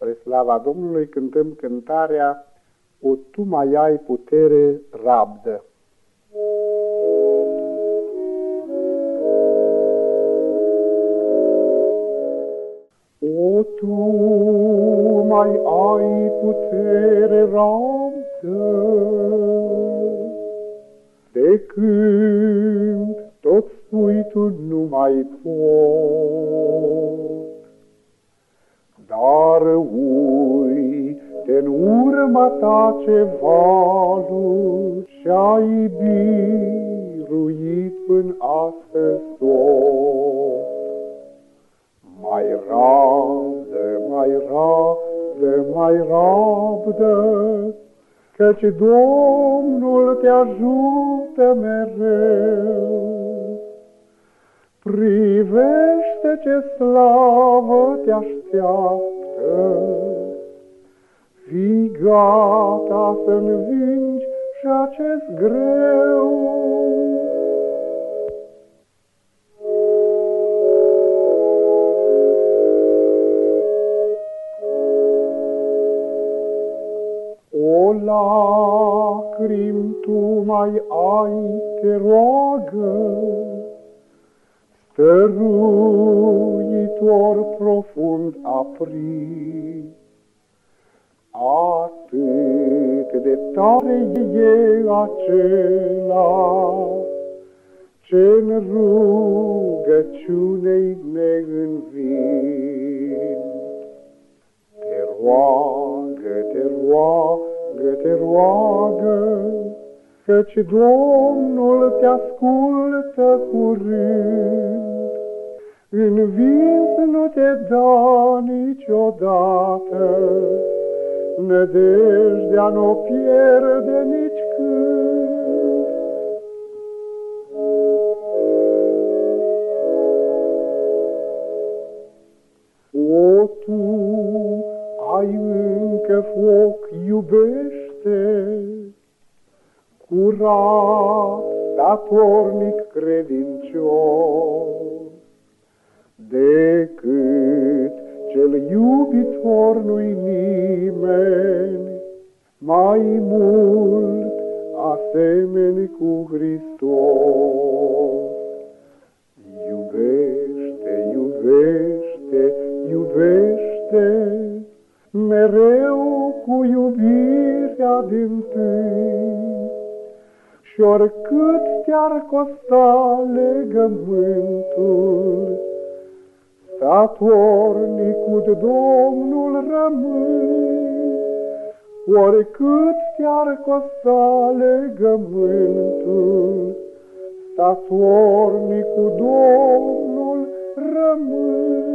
Spre slava Domnului cântăm cântarea O, Tu mai ai putere, rabdă. O, Tu mai ai putere, rabdă, de când tot spui Tu nu mai pot. Dar uite-n urma Ta ce valuri și-ai biruit până astăzi tot. Mai rabdă, mai rabdă, mai rabdă, căci Domnul te ajută mereu. Privește ce slavă te așteaptă, fii gata să învingi și acest greu. O, lacrimi Tu mai ai, te roagă, stăruitor profund apris. Atât de tare e acela ce-n rugăciunei ne învin. Te roagă, te roagă, te roagă, căci Domnul te ascultă curând. Învins nu te da niciodată, nădejdea n-o pierde nici când. O, Tu ai încă foc, iubește, curat, statornic, credincios, decât cel iubitor nu-i nimeni, mai mult asemeni cu Hristos. Iubește, iubește, iubește, mereu cu iubirea din-tâi, și oricât te-ar costa legământul, statornic cu Domnul rămâi. Oricât te-ar costa legământul, statornic cu Domnul rămâi.